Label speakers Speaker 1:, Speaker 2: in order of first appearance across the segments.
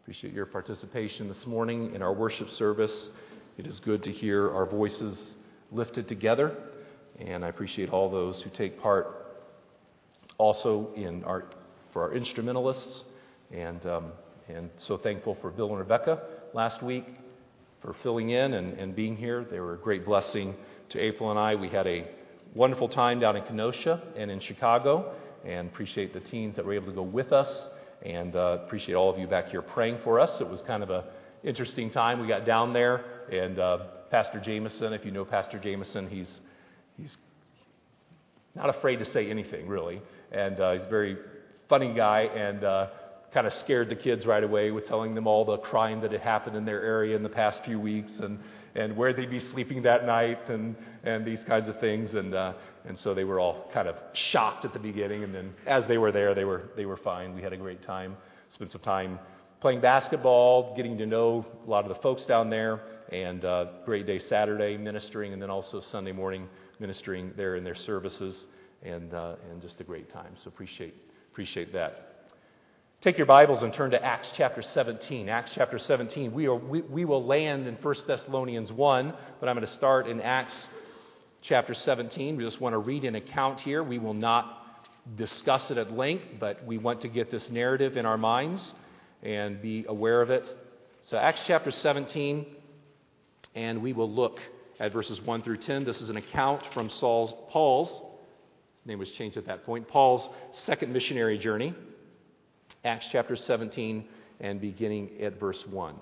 Speaker 1: Appreciate your participation this morning in our worship service. It is good to hear our voices lifted together, and I appreciate all those who take part also for our instrumentalists, and so thankful for Bill and Rebecca last week for filling in and being here. They were a great blessing to April and I. We had a wonderful time down in Kenosha and in Chicago, and appreciate the teens that were able to go with us, and appreciate all of you back here praying for us. It was kind of an interesting time. We got down there, and Pastor Jameson, if you know Pastor Jameson, he's not afraid to say anything, really, and he's a very funny guy, and kind of scared the kids right away with telling them all the crime that had happened in their area in the past few weeks, and where they'd be sleeping that night, and these kinds of things, and so they were all kind of shocked at the beginning, and then as they were there, they were fine. We had a great time, spent some time playing basketball, getting to know a lot of the folks down there, and great day Saturday ministering, and then also Sunday morning ministering there in their services, and just a great time. So appreciate that. Take your Bibles and turn to Acts chapter 17. Acts chapter 17. We will land in 1 Thessalonians 1, but I'm going to start in Acts chapter 17. We just want to read an account here. We will not discuss it at length, but we want to get this narrative in our minds and be aware of it. So Acts chapter 17, and we will look at verses 1 through 10. This is an account from Paul's, his name was changed at that point, Paul's second missionary journey. Acts chapter 17 and beginning at verse 1.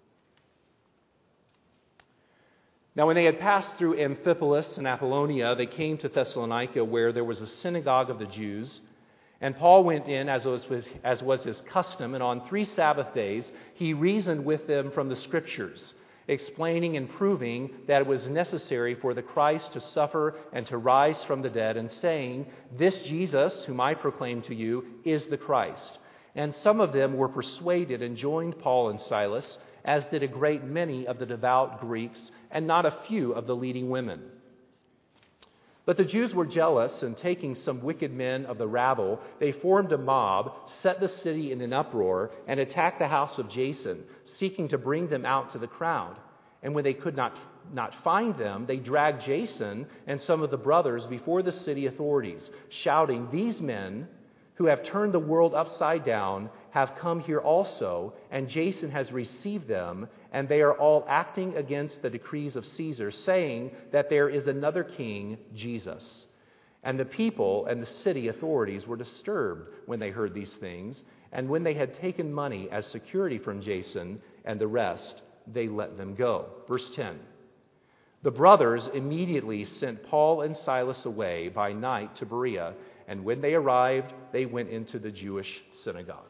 Speaker 1: Now when they had passed through Amphipolis and Apollonia, they came to Thessalonica, where there was a synagogue of the Jews. And Paul went in, as was his custom, and on 3 Sabbath days he reasoned with them from the Scriptures, explaining and proving that it was necessary for the Christ to suffer and to rise from the dead, and saying, "This Jesus, whom I proclaim to you, is the Christ." And some of them were persuaded and joined Paul and Silas, as did a great many of the devout Greeks, and not a few of the leading women. But the Jews were jealous, and taking some wicked men of the rabble, they formed a mob, set the city in an uproar, and attacked the house of Jason, seeking to bring them out to the crowd. And when they could not find them, they dragged Jason and some of the brothers before the city authorities, shouting, "These men, who have turned the world upside down, have come here also, and Jason has received them, and they are all acting against the decrees of Caesar, saying that there is another king, Jesus." And the people and the city authorities were disturbed when they heard these things, and when they had taken money as security from Jason and the rest, they let them go. Verse 10. The brothers immediately sent Paul and Silas away by night to Berea, and when they arrived, they went into the Jewish synagogue.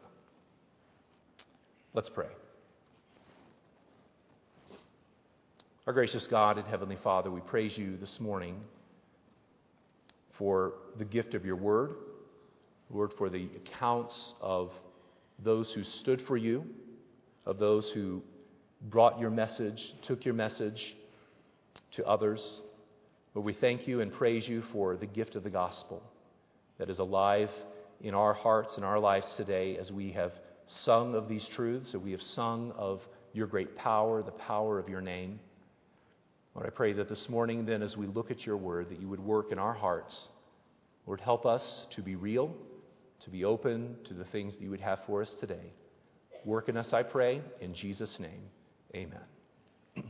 Speaker 1: Let's pray. Our gracious God and Heavenly Father, we praise you this morning for the gift of your word, Lord, for the accounts of those who stood for you, of those who brought your message, took your message to others. Lord, we thank you and praise you for the gift of the gospel that is alive in our hearts and our lives today, as we have sung of these truths, that we have sung of your great power, the power of your name. Lord, I pray that this morning then, as we look at your word, that you would work in our hearts. Lord, help us to be real, to be open to the things that you would have for us today. Work in us, I pray, in Jesus' name, amen.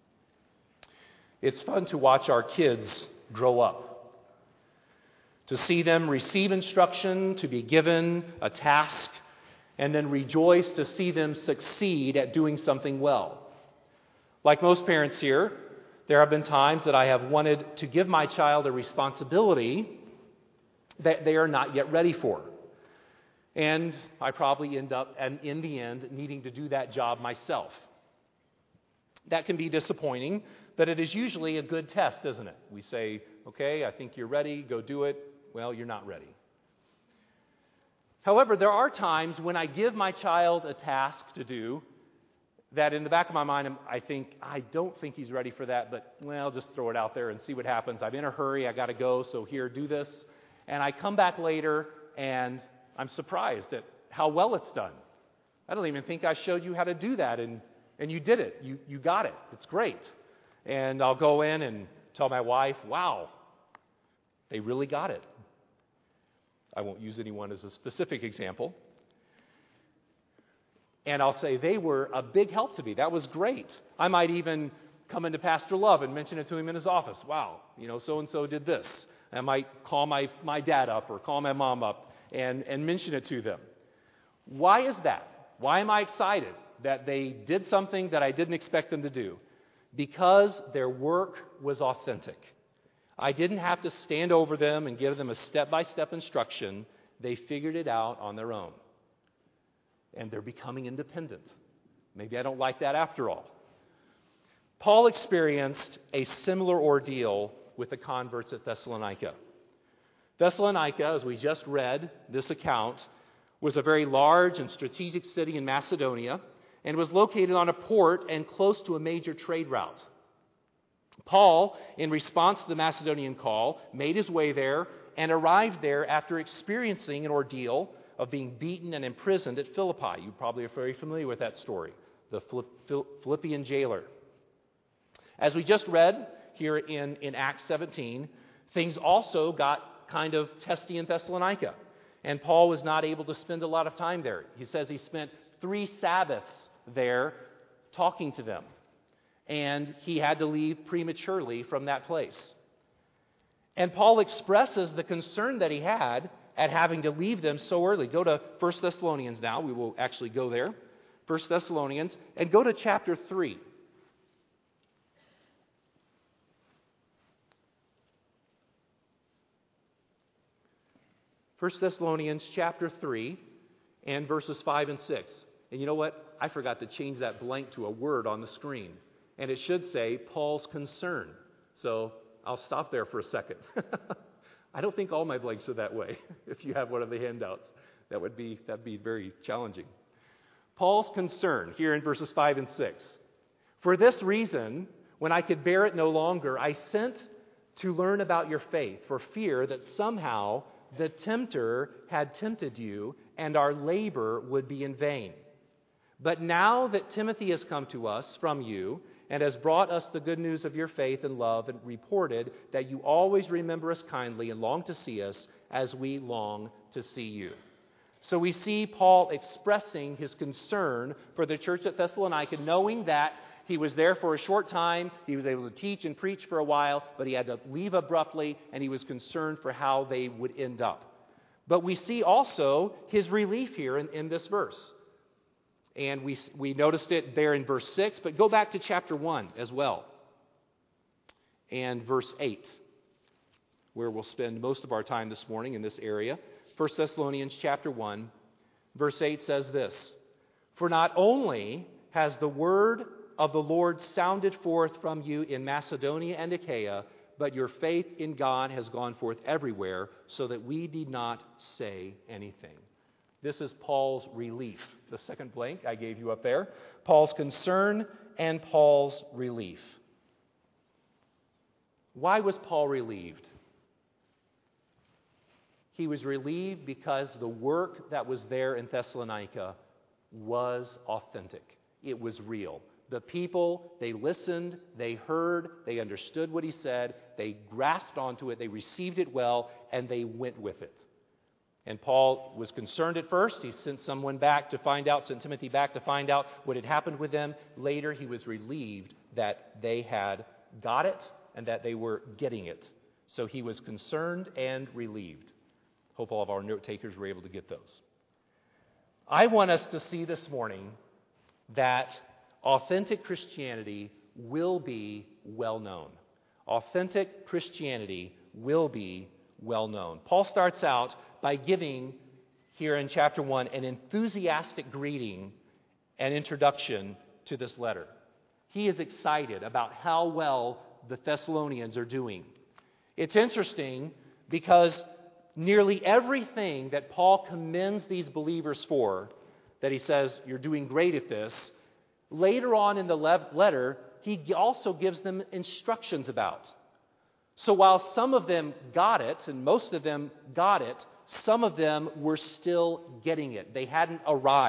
Speaker 1: It's fun to watch our kids grow up, to see them receive instruction, to be given a task, and then rejoice to see them succeed at doing something well. Like most parents here, there have been times that I have wanted to give my child a responsibility that they are not yet ready for. And I probably end up, in the end, needing to do that job myself. That can be disappointing, but it is usually a good test, isn't it? We say, okay, I think you're ready, go do it. Well, you're not ready. However, there are times when I give my child a task to do that in the back of my mind, I don't think he's ready for that, but, well, just throw it out there and see what happens. I'm in a hurry, I got to go, so here, do this. And I come back later, and I'm surprised at how well it's done. I don't even think I showed you how to do that, and you did it. You got it. It's great. And I'll go in and tell my wife, wow, they really got it. I won't use anyone as a specific example. And I'll say, they were a big help to me. That was great. I might even come into Pastor Love and mention it to him in his office. Wow, so-and-so did this. I might call my dad up or call my mom up and mention it to them. Why is that? Why am I excited that they did something that I didn't expect them to do? Because their work was authentic. I didn't have to stand over them and give them a step-by-step instruction. They figured it out on their own. And they're becoming independent. Maybe I don't like that after all. Paul experienced a similar ordeal with the converts at Thessalonica. Thessalonica, as we just read this account, was a very large and strategic city in Macedonia and was located on a port and close to a major trade route. Paul, in response to the Macedonian call, made his way there and arrived there after experiencing an ordeal of being beaten and imprisoned at Philippi. You probably are very familiar with that story, the Philippian jailer. As we just read here in Acts 17, things also got kind of testy in Thessalonica, and Paul was not able to spend a lot of time there. He says he spent 3 Sabbaths there talking to them, and he had to leave prematurely from that place. And Paul expresses the concern that he had at having to leave them so early. Go to 1 Thessalonians now. We will actually go there. 1 Thessalonians, and go to chapter 3. 1 Thessalonians chapter 3 and verses 5 and 6. And you know what? I forgot to change that blank to a word on the screen. And it should say Paul's concern. So I'll stop there for a second. I don't think all my blanks are that way. If you have one of the handouts, that'd be very challenging. Paul's concern here in verses 5 and 6. For this reason, when I could bear it no longer, I sent to learn about your faith, for fear that somehow the tempter had tempted you, and our labor would be in vain. But now that Timothy has come to us from you, and has brought us the good news of your faith and love, and reported that you always remember us kindly and long to see us as we long to see you. So we see Paul expressing his concern for the church at Thessalonica, knowing that he was there for a short time, he was able to teach and preach for a while, but he had to leave abruptly, and he was concerned for how they would end up. But we see also his relief here in this verse. And we noticed it there in verse 6, but go back to chapter 1 as well, and verse 8, where we'll spend most of our time this morning in this area. 1 Thessalonians chapter 1, verse 8 says this, For not only has the word of the Lord sounded forth from you in Macedonia and Achaia, but your faith in God has gone forth everywhere, so that we need not say anything. This is Paul's relief. The second blank I gave you up there. Paul's concern and Paul's relief. Why was Paul relieved? He was relieved because the work that was there in Thessalonica was authentic. It was real. The people, they listened, they heard, they understood what he said, they grasped onto it, they received it well, and they went with it. And Paul was concerned at first. He sent Timothy back to find out what had happened with them. Later, he was relieved that they had got it and that they were getting it. So he was concerned and relieved. Hope all of our note takers were able to get those. I want us to see this morning that authentic Christianity will be well known. Authentic Christianity will be well known. Paul starts out by giving, here in chapter 1, an enthusiastic greeting and introduction to this letter. He is excited about how well the Thessalonians are doing. It's interesting because nearly everything that Paul commends these believers for, that he says, you're doing great at this, later on in the letter, he also gives them instructions about. So while some of them got it, and most of them got it, some of them were still getting it. They hadn't arrived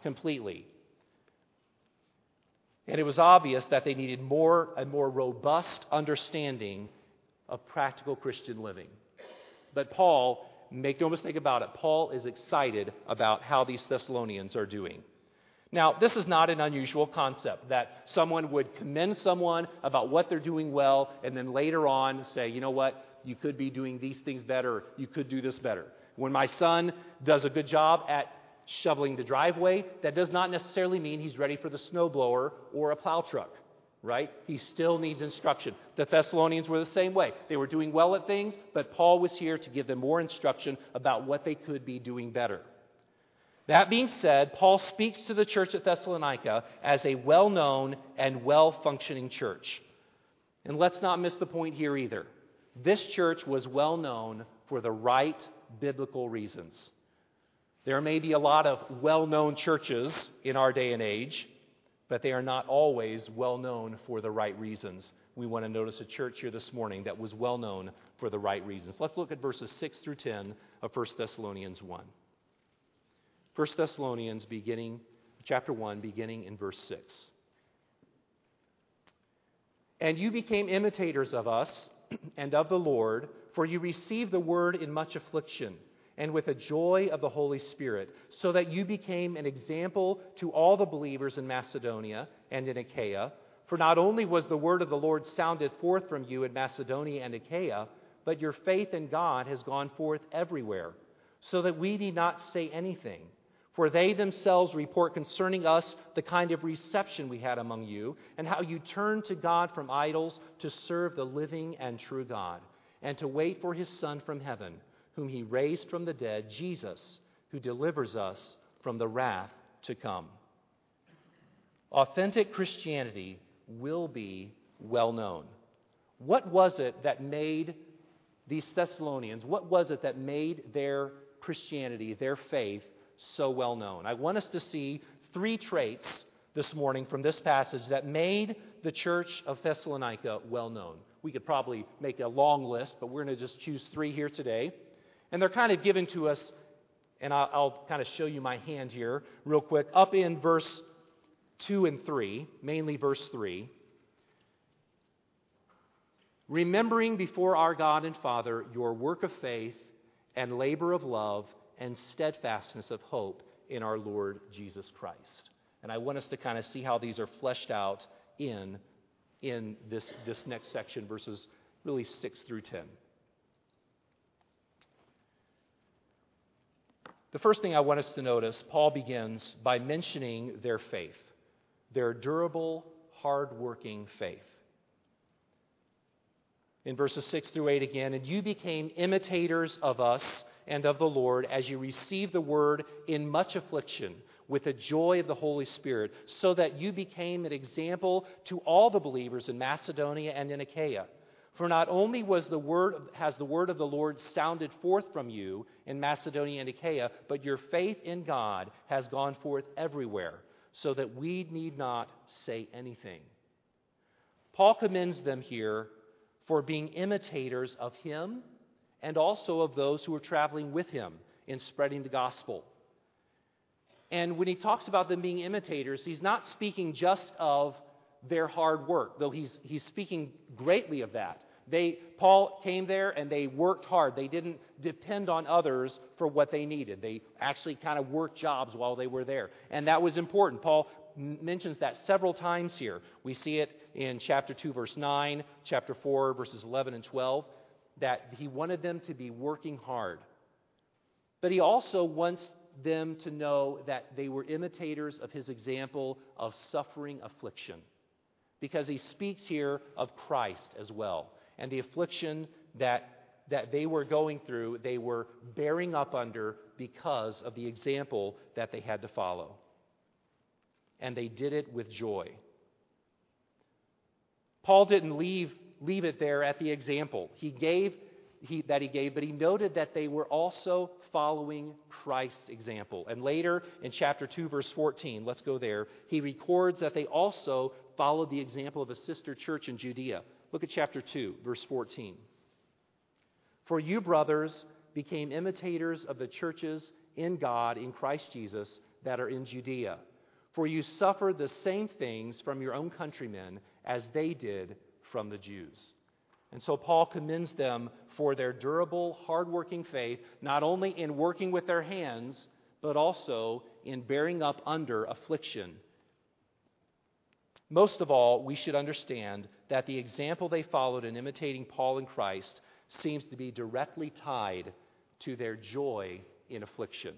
Speaker 1: completely. And it was obvious that they needed a more robust understanding of practical Christian living. But Paul, make no mistake about it, Paul is excited about how these Thessalonians are doing. Now, this is not an unusual concept, that someone would commend someone about what they're doing well, and then later on say, you know what, you could be doing these things better, you could do this better. When my son does a good job at shoveling the driveway, that does not necessarily mean he's ready for the snowblower or a plow truck, right? He still needs instruction. The Thessalonians were the same way. They were doing well at things, but Paul was here to give them more instruction about what they could be doing better. That being said, Paul speaks to the church at Thessalonica as a well-known and well-functioning church. And let's not miss the point here either. This church was well-known for the right biblical reasons. There may be a lot of well-known churches in our day and age, but they are not always well-known for the right reasons. We want to notice a church here this morning that was well-known for the right reasons. Let's look at verses 6 through 10 of 1 Thessalonians 1. 1 Thessalonians chapter 1, beginning in verse 6. And you became imitators of us and of the Lord, for you received the word in much affliction, and with the joy of the Holy Spirit, so that you became an example to all the believers in Macedonia and in Achaia. For not only was the word of the Lord sounded forth from you in Macedonia and Achaia, but your faith in God has gone forth everywhere, so that we need not say anything. For they themselves report concerning us the kind of reception we had among you, and how you turned to God from idols to serve the living and true God, and to wait for his Son from heaven, whom he raised from the dead, Jesus, who delivers us from the wrath to come. Authentic Christianity will be well known. What was it that made these Thessalonians, what was it that made their Christianity, their faith, so well known? I want us to see three traits this morning from this passage that made the church of Thessalonica well known. We could probably make a long list, but we're going to just choose three here today. And they're kind of given to us, and I'll kind of show you my hand here real quick, up in verse 2 and 3, mainly verse 3. Remembering before our God and Father your work of faith and labor of love and steadfastness of hope in our Lord Jesus Christ. And I want us to kind of see how these are fleshed out in this next section, verses really 6 through 10. The first thing I want us to notice, Paul begins by mentioning their faith, their durable, hard-working faith. In verses 6 through 8 again, and you became imitators of us and of the Lord as you received the word in much affliction with the joy of the Holy Spirit, so that you became an example to all the believers in Macedonia and in Achaia. For not only has the word of the Lord sounded forth from you in Macedonia and Achaia, but your faith in God has gone forth everywhere, so that we need not say anything. Paul commends them here for being imitators of him and also of those who are traveling with him in spreading the gospel. And when he talks about them being imitators, he's not speaking just of their hard work, though he's speaking greatly of that. Paul came there and they worked hard. They didn't depend on others for what they needed. They actually kind of worked jobs while they were there. And that was important. Paul mentions that several times here. We see it in chapter 2, verse 9, chapter 4, verses 11 and 12, that he wanted them to be working hard. But he also wants them to know that they were imitators of his example of suffering affliction, because he speaks here of Christ as well. And the affliction that they were going through, they were bearing up under because of the example that they had to follow. And they did it with joy. Paul didn't leave it there at the example he gave, but he noted that they were also following Christ's example. And later in chapter 2, verse 14, let's go there, he records that they also followed the example of a sister church in Judea. Look at chapter 2, verse 14. For you, brothers, became imitators of the churches in God, in Christ Jesus, that are in Judea, for you suffered the same things from your own countrymen as they did from the Jews." And so Paul commends them for their durable, hardworking faith, not only in working with their hands, but also in bearing up under affliction. Most of all, we should understand that the example they followed in imitating Paul and Christ seems to be directly tied to their joy in affliction.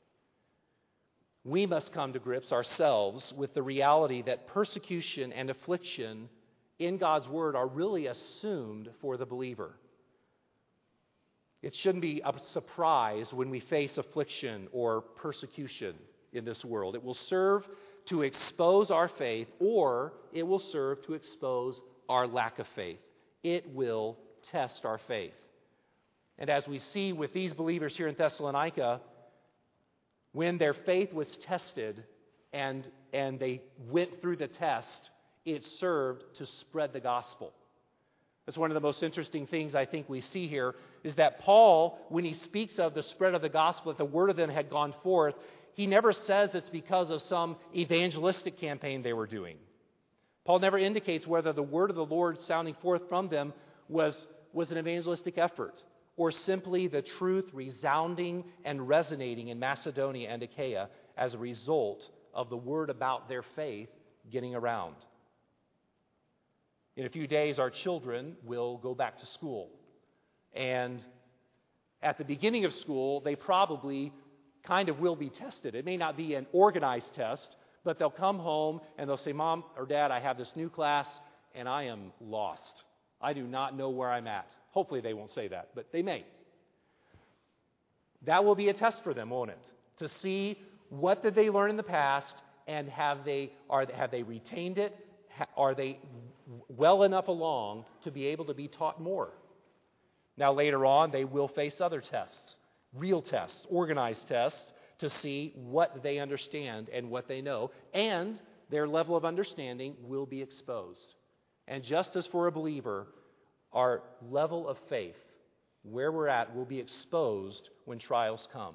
Speaker 1: We must come to grips ourselves with the reality that persecution and affliction in God's Word are really assumed for the believer. It shouldn't be a surprise when we face affliction or persecution in this world. It will serve to expose our faith, or it will serve to expose our lack of faith. It will test our faith. And as we see with these believers here in Thessalonica, when their faith was tested and they went through the test, it served to spread the gospel. That's one of the most interesting things I think we see here, is that Paul, when he speaks of the spread of the gospel, that the word of them had gone forth, he never says it's because of some evangelistic campaign they were doing. Paul never indicates whether the word of the Lord sounding forth from them was an evangelistic effort, or simply the truth resounding and resonating in Macedonia and Achaia as a result of the word about their faith getting around. In a few days, our children will go back to school. And at the beginning of school, they probably kind of will be tested. It may not be an organized test, but they'll come home and they'll say, "Mom or Dad, I have this new class and I am lost. I do not know where I'm at." Hopefully they won't say that, but they may. That will be a test for them, won't it? To see what did they learn in the past, and have they retained it? Are they well enough along to be able to be taught more? Now later on, they will face other tests, real tests, organized tests, to see what they understand and what they know, and their level of understanding will be exposed. And just as for a believer, our level of faith, where we're at, will be exposed when trials come.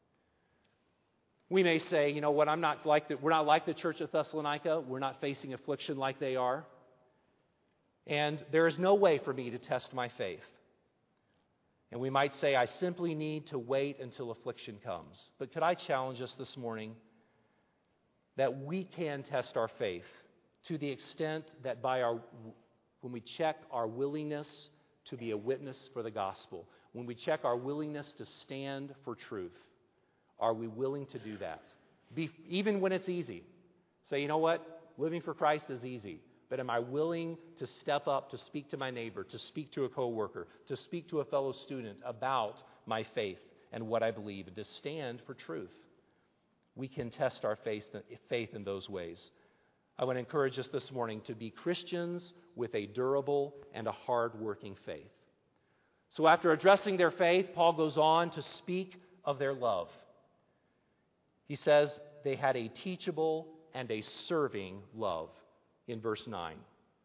Speaker 1: We may say, "You know what, we're not like the church of Thessalonica. We're not facing affliction like they are. And there is no way for me to test my faith." And we might say, "I simply need to wait until affliction comes." But could I challenge us this morning that we can test our faith to the extent that when we check our willingness to be a witness for the gospel, when we check our willingness to stand for truth, are we willing to do that? Even when it's easy. Say, "You know what? Living for Christ is easy. But am I willing to step up to speak to my neighbor, to speak to a coworker, to speak to a fellow student about my faith and what I believe, and to stand for truth?" We can test our faith in those ways. I want to encourage us this morning to be Christians with a durable and a hard-working faith. So after addressing their faith, Paul goes on to speak of their love. He says they had a teachable and a serving love in verse 9.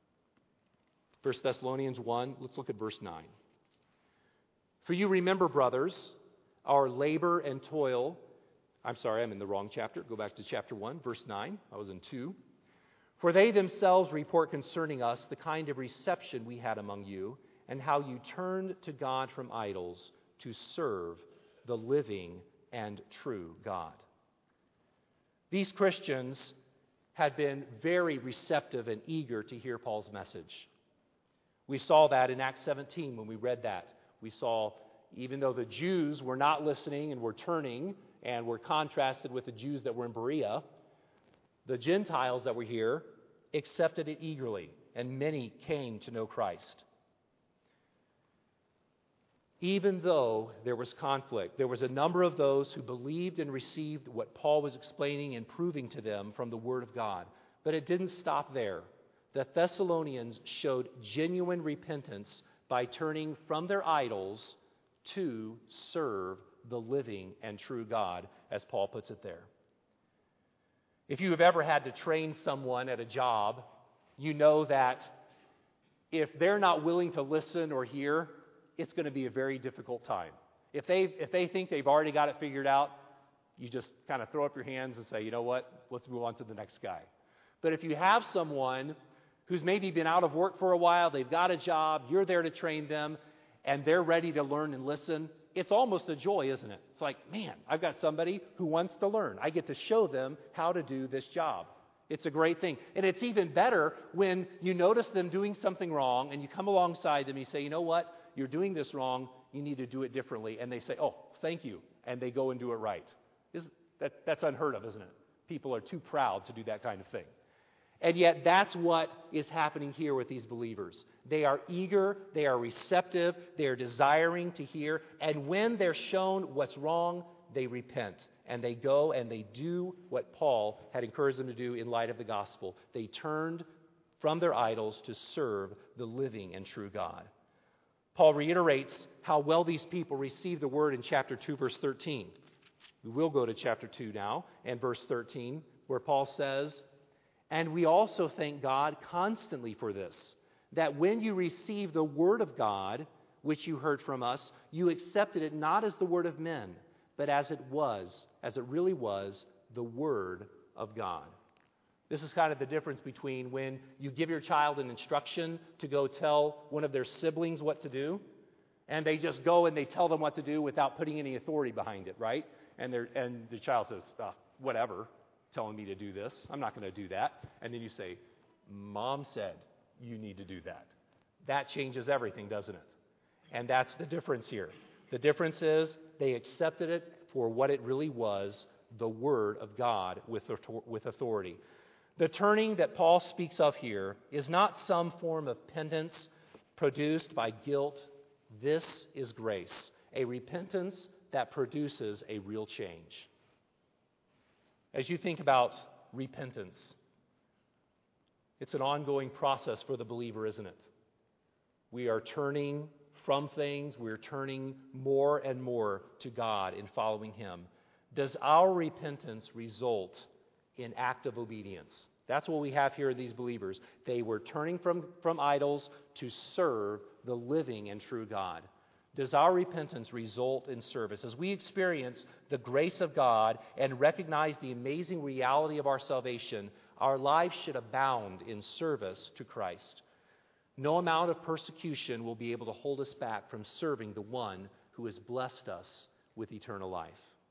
Speaker 1: 1 Thessalonians 1, let's look at verse 9. "For you remember, brothers, our labor and toil." I'm sorry, I'm in the wrong chapter. Go back to chapter 1, verse 9. I was in 2. "For they themselves report concerning us the kind of reception we had among you, and how you turned to God from idols to serve the living and true God." These Christians had been very receptive and eager to hear Paul's message. We saw that in Acts 17 when we read that. We saw, even though the Jews were not listening and were turning and were contrasted with the Jews that were in Berea, the Gentiles that were here accepted it eagerly, and many came to know Christ. Even though there was conflict, there was a number of those who believed and received what Paul was explaining and proving to them from the Word of God. But it didn't stop there. The Thessalonians showed genuine repentance by turning from their idols to serve the living and true God, as Paul puts it there. If you have ever had to train someone at a job, you know that if they're not willing to listen or hear, it's going to be a very difficult time. If they think they've already got it figured out, you just kind of throw up your hands and say, you know what, let's move on to the next guy. But if you have someone who's maybe been out of work for a while, they've got a job, you're there to train them, and they're ready to learn and listen, it's almost a joy, isn't it? It's like, man, I've got somebody who wants to learn. I get to show them how to do this job. It's a great thing. And it's even better when you notice them doing something wrong and you come alongside them and you say, you know what, you're doing this wrong, you need to do it differently. And they say, oh, thank you. And they go and do it right. That's unheard of, isn't it? People are too proud to do that kind of thing. And yet that's what is happening here with these believers. They are eager, they are receptive, they are desiring to hear, and when they're shown what's wrong, they repent. And they go and they do what Paul had encouraged them to do in light of the gospel. They turned from their idols to serve the living and true God. Paul reiterates how well these people received the word in chapter 2, verse 13. We will go to chapter 2 now and verse 13, where Paul says, "And we also thank God constantly for this, that when you received the word of God, which you heard from us, you accepted it not as the word of men, but as it really was, the word of God." This is kind of the difference between when you give your child an instruction to go tell one of their siblings what to do, and they just go and they tell them what to do without putting any authority behind it, right? And the child says, whatever, telling me to do this. I'm not going to do that. And then you say, Mom said you need to do that. That changes everything, doesn't it? And that's the difference here. The difference is they accepted it for what it really was, the Word of God with authority. The turning that Paul speaks of here is not some form of penance produced by guilt. This is grace, a repentance that produces a real change. As you think about repentance, it's an ongoing process for the believer, isn't it? We are turning from things, we're turning more and more to God in following Him. Does our repentance result in active obedience? That's what we have here in these believers. They were turning from idols to serve the living and true God. Does our repentance result in service? As we experience the grace of God and recognize the amazing reality of our salvation, our lives should abound in service to Christ. No amount of persecution will be able to hold us back from serving the one who has blessed us with eternal life.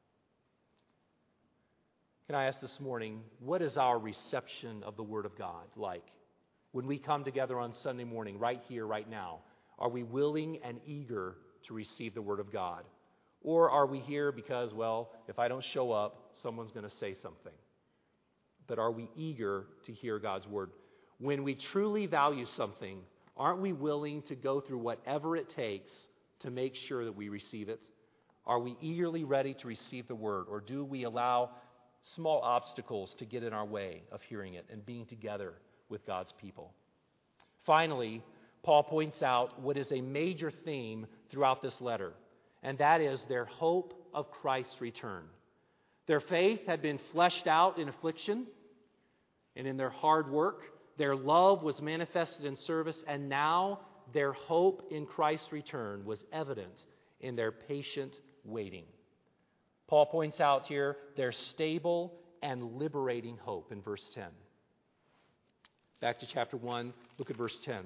Speaker 1: Can I ask this morning, what is our reception of the Word of God like? When we come together on Sunday morning, right here, right now, are we willing and eager to receive the Word of God? Or are we here because, well, if I don't show up, someone's going to say something? But are we eager to hear God's Word? When we truly value something, aren't we willing to go through whatever it takes to make sure that we receive it? Are we eagerly ready to receive the Word? Or do we allow small obstacles to get in our way of hearing it and being together with God's people? Finally, Paul points out what is a major theme throughout this letter, and that is their hope of Christ's return. Their faith had been fleshed out in affliction and in their hard work. Their love was manifested in service, and now their hope in Christ's return was evident in their patient waiting. Paul points out here their stable and liberating hope in verse 10. Back to chapter 1, look at verse 10.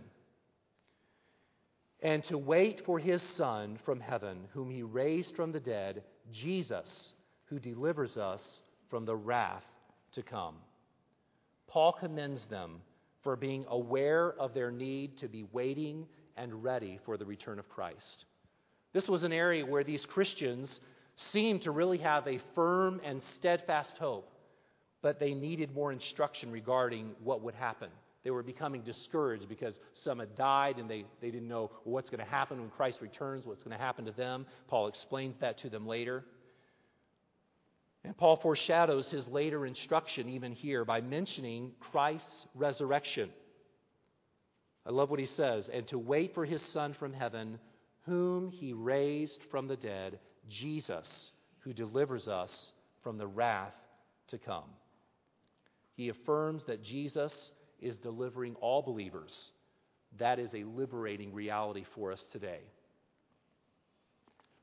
Speaker 1: "And to wait for His Son from heaven, whom He raised from the dead, Jesus, who delivers us from the wrath to come." Paul commends them for being aware of their need to be waiting and ready for the return of Christ. This was an area where these Christians seemed to really have a firm and steadfast hope, but they needed more instruction regarding what would happen. They were becoming discouraged because some had died and they didn't know what's going to happen when Christ returns, what's going to happen to them. Paul explains that to them later. And Paul foreshadows his later instruction even here by mentioning Christ's resurrection. I love what he says, "And to wait for His Son from heaven, whom He raised from the dead, Jesus, who delivers us from the wrath to come." He affirms that Jesus is delivering all believers. That is a liberating reality for us today.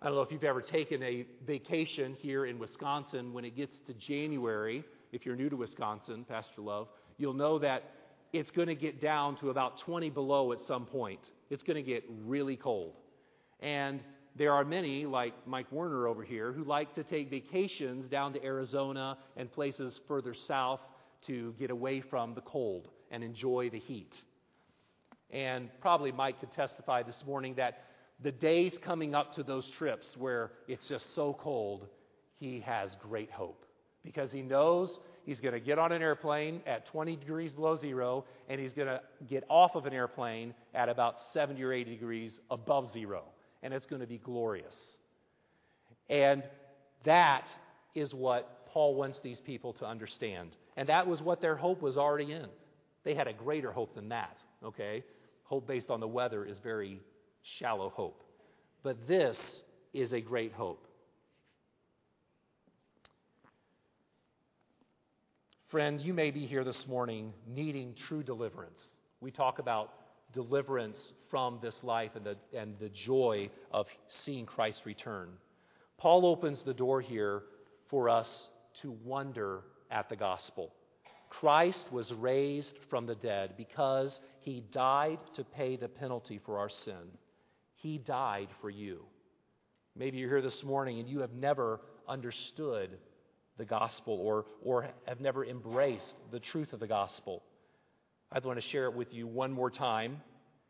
Speaker 1: I don't know if you've ever taken a vacation here in Wisconsin. When it gets to January, if you're new to Wisconsin, Pastor Love, you'll know that it's going to get down to about 20 below at some point. It's going to get really cold. And there are many, like Mike Werner over here, who like to take vacations down to Arizona and places further south to get away from the cold and enjoy the heat. And probably Mike could testify this morning that the days coming up to those trips where it's just so cold, he has great hope. Because he knows he's going to get on an airplane at 20 degrees below zero, and he's going to get off of an airplane at about 70 or 80 degrees above zero. And it's going to be glorious. And that is what Paul wants these people to understand. And that was what their hope was already in. They had a greater hope than that, okay? Hope based on the weather is very shallow hope. But this is a great hope. Friend, you may be here this morning needing true deliverance. We talk about deliverance from this life and the joy of seeing Christ return. Paul opens the door here for us to wonder at the gospel. Christ was raised from the dead because he died to pay the penalty for our sin. He died for you. Maybe you're here this morning and you have never understood the gospel or have never embraced the truth of the gospel. I'd want to share it with you one more time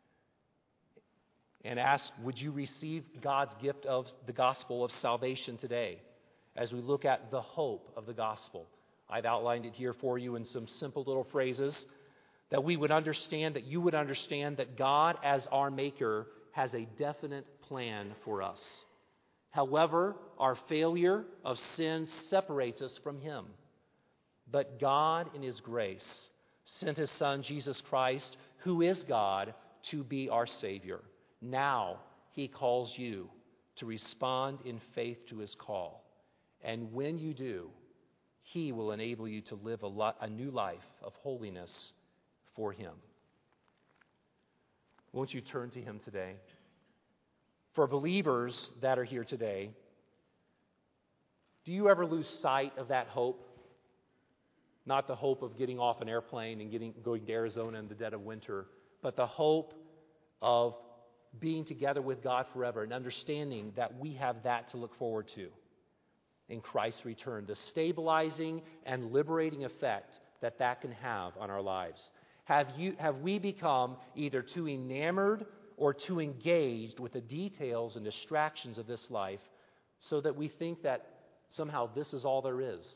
Speaker 1: and ask, would you receive God's gift of the gospel of salvation today as we look at the hope of the gospel? I've outlined it here for you in some simple little phrases that we would understand, that you would understand that God as our maker has a definite plan for us. However, our failure of sin separates us from him. But God, in his grace, sent his Son, Jesus Christ, who is God, to be our Savior. Now he calls you to respond in faith to his call. And when you do, he will enable you to live a new life of holiness for him. Won't you turn to him today? For believers that are here today, do you ever lose sight of that hope? Not the hope of getting off an airplane and going to Arizona in the dead of winter, but the hope of being together with God forever and understanding that we have that to look forward to in Christ's return, the stabilizing and liberating effect that can have on our lives. Have we become either too enamored or too engaged with the details and distractions of this life so that we think that somehow this is all there is?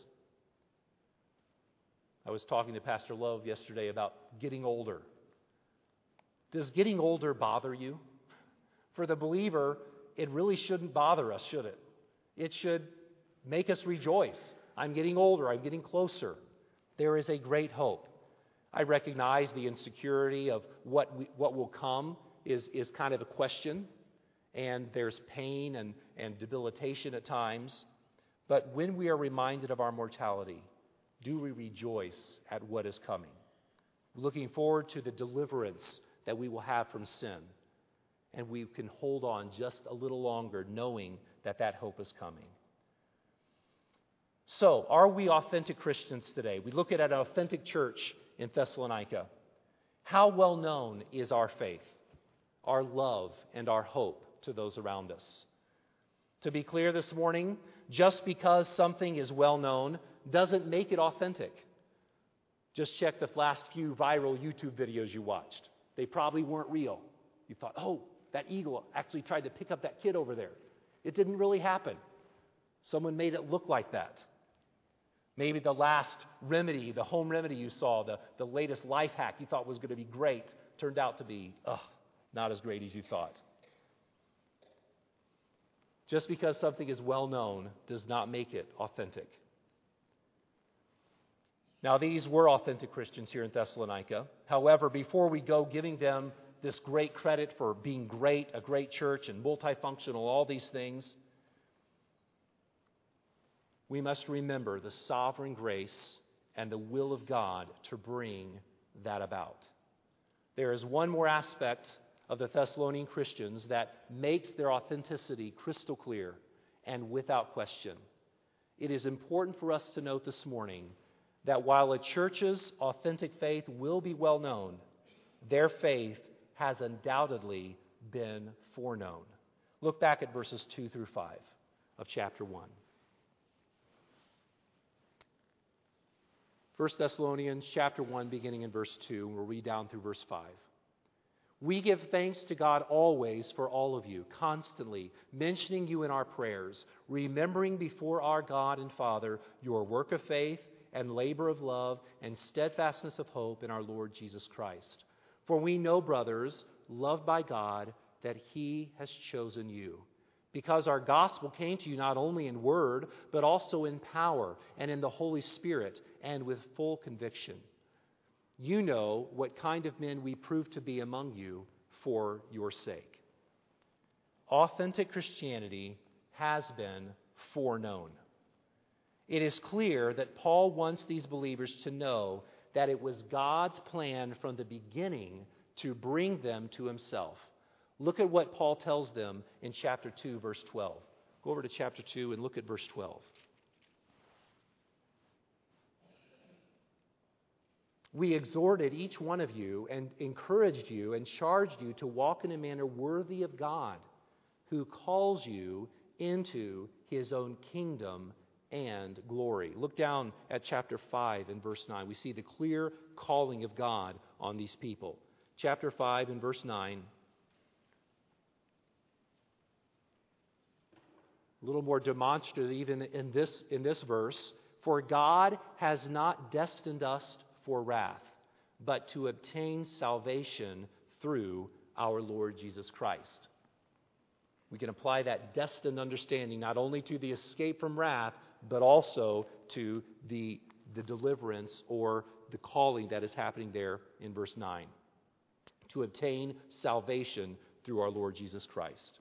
Speaker 1: I was talking to Pastor Love yesterday about getting older. Does getting older bother you? For the believer, it really shouldn't bother us, should it? It should make us rejoice. I'm getting older. I'm getting closer. There is a great hope. I recognize the insecurity of what will come is kind of a question, and there's pain and debilitation at times. But when we are reminded of our mortality, do we rejoice at what is coming? Looking forward to the deliverance that we will have from sin. And we can hold on just a little longer knowing that hope is coming. So, are we authentic Christians today? We look at an authentic church in Thessalonica. How well known is our faith, our love, and our hope to those around us? To be clear this morning, just because something is well known doesn't make it authentic. Just check the last few viral YouTube videos you watched. They probably weren't real. You thought, oh, that eagle actually tried to pick up that kid over there. It didn't really happen. Someone made it look like that. Maybe the last remedy, the home remedy you saw, the latest life hack you thought was going to be great, turned out to be, not as great as you thought. Just because something is well known does not make it authentic. Now, these were authentic Christians here in Thessalonica. However, before we go giving them this great credit for being great, a great church and multifunctional, all these things, we must remember the sovereign grace and the will of God to bring that about. There is one more aspect of the Thessalonian Christians that makes their authenticity crystal clear and without question. It is important for us to note this morning that while a church's authentic faith will be well known, their faith has undoubtedly been foreknown. Look back at verses 2 through 5 of chapter 1. 1 Thessalonians chapter 1, beginning in verse 2, and we'll read down through verse 5. We give thanks to God always for all of you, constantly mentioning you in our prayers, remembering before our God and Father your work of faith and labor of love and steadfastness of hope in our Lord Jesus Christ. For we know, brothers, loved by God, that He has chosen you, because our gospel came to you not only in word, but also in power and in the Holy Spirit and with full conviction. You know what kind of men we proved to be among you for your sake. Authentic Christianity has been foreknown. It is clear that Paul wants these believers to know that it was God's plan from the beginning to bring them to Himself. Look at what Paul tells them in chapter 2, verse 12. Go over to chapter 2 and look at verse 12. We exhorted each one of you and encouraged you and charged you to walk in a manner worthy of God, who calls you into His own kingdom and glory. Look down at chapter 5 and verse 9. We see the clear calling of God on these people. Chapter 5 and verse 9. A little more demonstrative even in this verse. For God has not destined us for wrath, but to obtain salvation through our Lord Jesus Christ. We can apply that destined understanding not only to the escape from wrath, but also to the deliverance or the calling that is happening there in verse 9. To obtain salvation through our Lord Jesus Christ.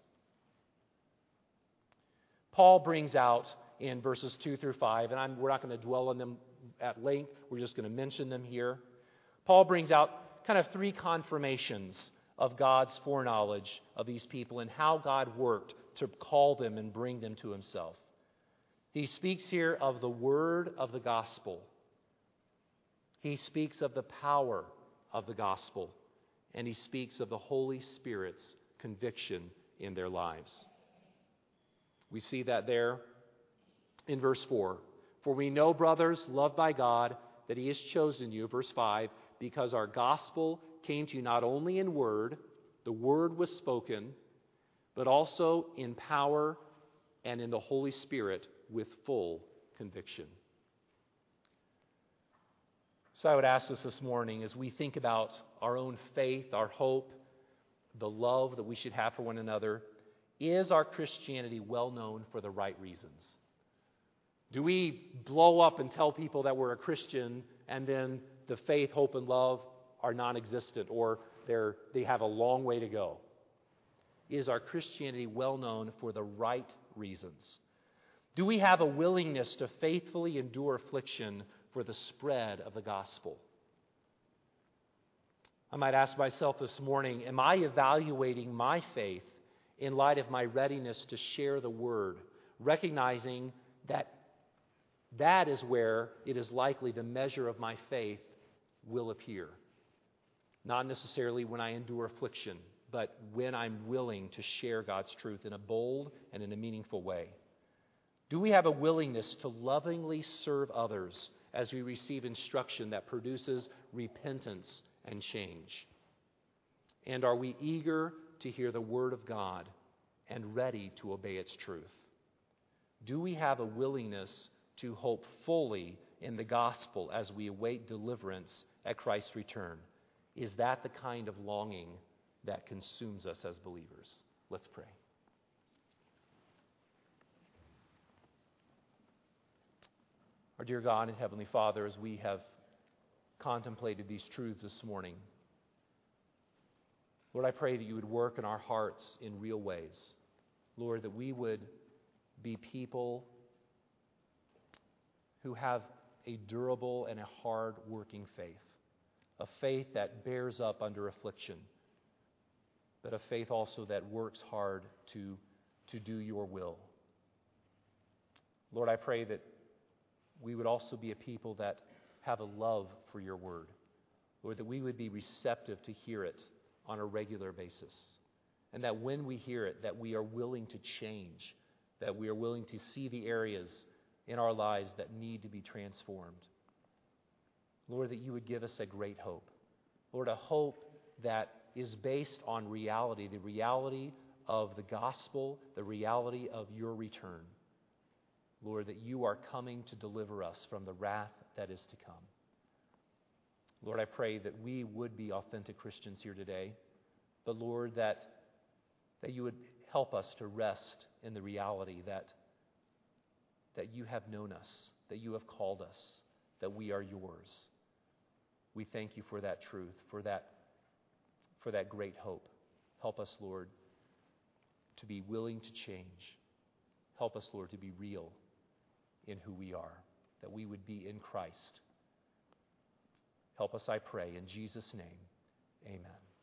Speaker 1: Paul brings out in verses 2 through 5, and we're not going to dwell on them at length. We're just going to mention them here. Paul brings out kind of three confirmations of God's foreknowledge of these people and how God worked to call them and bring them to Himself. He speaks here of the word of the gospel. He speaks of the power of the gospel. And he speaks of the Holy Spirit's conviction in their lives. We see that there in verse 4. For we know, brothers, loved by God, that He has chosen you, verse 5, because our gospel came to you not only in word, the word was spoken, but also in power and in the Holy Spirit with full conviction. So I would ask us this morning, as we think about our own faith, our hope, the love that we should have for one another, is our Christianity well known for the right reasons? Do we blow up and tell people that we're a Christian and then the faith, hope, and love are non-existent or they have a long way to go? Is our Christianity well known for the right reasons? Do we have a willingness to faithfully endure affliction for the spread of the gospel? I might ask myself this morning, am I evaluating my faith in light of my readiness to share the word, recognizing that is where it is likely the measure of my faith will appear? Not necessarily when I endure affliction, but when I'm willing to share God's truth in a bold and in a meaningful way. Do we have a willingness to lovingly serve others as we receive instruction that produces repentance and change? And are we eager to hear the Word of God and ready to obey its truth? Do we have a willingness to hope fully in the gospel as we await deliverance at Christ's return? Is that the kind of longing that consumes us as believers? Let's pray. Our dear God and Heavenly Father, as we have contemplated these truths this morning, Lord, I pray that you would work in our hearts in real ways. Lord, that we would be people who have a durable and a hard-working faith, a faith that bears up under affliction, but a faith also that works hard to do your will. Lord, I pray that we would also be a people that have a love for your word. Lord, that we would be receptive to hear it on a regular basis. And that when we hear it, that we are willing to change, that we are willing to see the areas in our lives that need to be transformed. Lord, that you would give us a great hope. Lord, a hope that is based on reality, the reality of the gospel, the reality of your return. Lord, that you are coming to deliver us from the wrath that is to come. Lord, I pray that we would be authentic Christians here today, but Lord, that you would help us to rest in the reality that you have known us, that you have called us, that we are yours. We thank you for that truth, for that great hope. Help us, Lord, to be willing to change. Help us, Lord, to be real in who we are, that we would be in Christ. Help us, I pray, in Jesus' name. Amen.